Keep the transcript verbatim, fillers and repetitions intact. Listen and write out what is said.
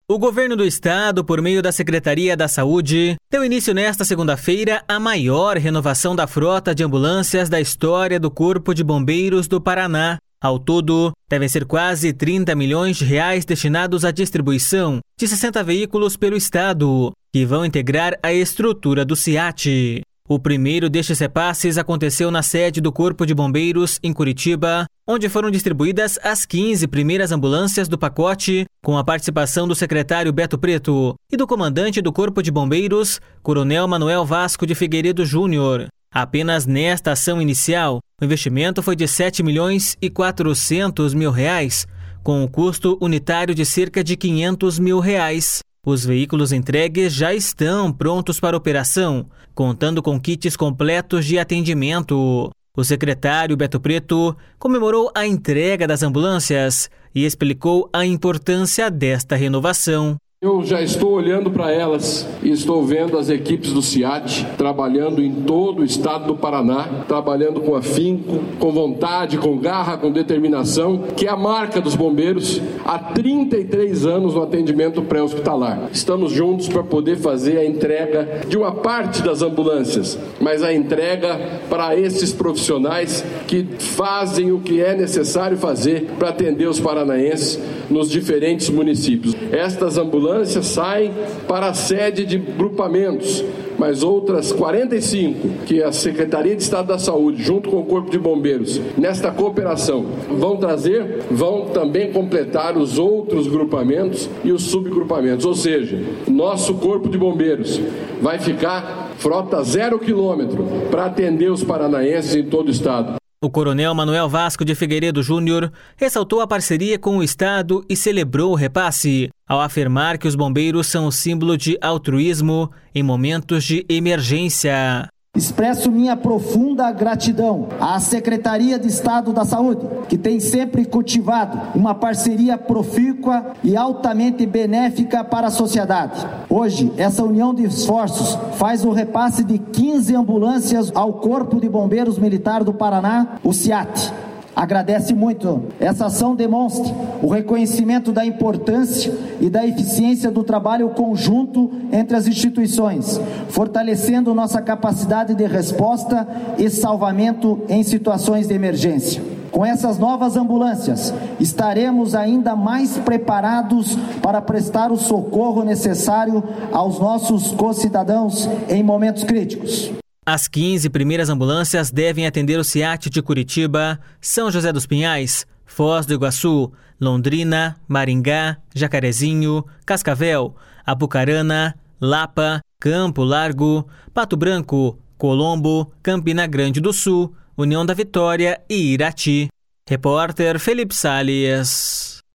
O governo do estado, por meio da Secretaria da Saúde, deu início nesta segunda-feira à maior renovação da frota de ambulâncias da história do Corpo de Bombeiros do Paraná. Ao todo, devem ser quase trinta milhões de reais destinados à distribuição de sessenta veículos pelo estado, que vão integrar a estrutura do SEAT. O primeiro destes repasses aconteceu na sede do Corpo de Bombeiros, em Curitiba, onde foram distribuídas as quinze primeiras ambulâncias do pacote, com a participação do secretário Beto Preto e do comandante do Corpo de Bombeiros, Coronel Manuel Vasco de Figueiredo Júnior. Apenas nesta ação inicial, o investimento foi de sete milhões e quatrocentos mil reais, com um custo unitário de cerca de quinhentos mil reais. Os veículos entregues já estão prontos para operação, contando com kits completos de atendimento. O secretário Beto Preto comemorou a entrega das ambulâncias e explicou a importância desta renovação. Eu já estou olhando para elas e estou vendo as equipes do SEAT trabalhando em todo o estado do Paraná, trabalhando com afinco, com vontade, com garra, com determinação, que é a marca dos bombeiros há trinta e três anos no atendimento pré-hospitalar. Estamos juntos para poder fazer a entrega de uma parte das ambulâncias, mas a entrega para esses profissionais que fazem o que é necessário fazer para atender os paranaenses nos diferentes municípios. Estas ambulâncias saem para a sede de grupamentos, mas outras quarenta e cinco que a Secretaria de Estado da Saúde, junto com o Corpo de Bombeiros, nesta cooperação, vão trazer, vão também completar os outros grupamentos e os subgrupamentos. Ou seja, nosso Corpo de Bombeiros vai ficar frota zero quilômetro para atender os paranaenses em todo o estado. O coronel Manuel Vasco de Figueiredo Júnior ressaltou a parceria com o estado e celebrou o repasse, ao afirmar que os bombeiros são o símbolo de altruísmo em momentos de emergência. Expresso minha profunda gratidão à Secretaria de Estado da Saúde, que tem sempre cultivado uma parceria profícua e altamente benéfica para a sociedade. Hoje, essa união de esforços faz o repasse de quinze ambulâncias ao Corpo de Bombeiros Militar do Paraná, o SEAT. Agradece muito. Essa ação demonstra o reconhecimento da importância e da eficiência do trabalho conjunto entre as instituições, fortalecendo nossa capacidade de resposta e salvamento em situações de emergência. Com essas novas ambulâncias, estaremos ainda mais preparados para prestar o socorro necessário aos nossos concidadãos em momentos críticos. As quinze primeiras ambulâncias devem atender o SEAT de Curitiba, São José dos Pinhais, Foz do Iguaçu, Londrina, Maringá, Jacarezinho, Cascavel, Apucarana, Lapa, Campo Largo, Pato Branco, Colombo, Campina Grande do Sul, União da Vitória e Irati. Repórter Felipe Salles.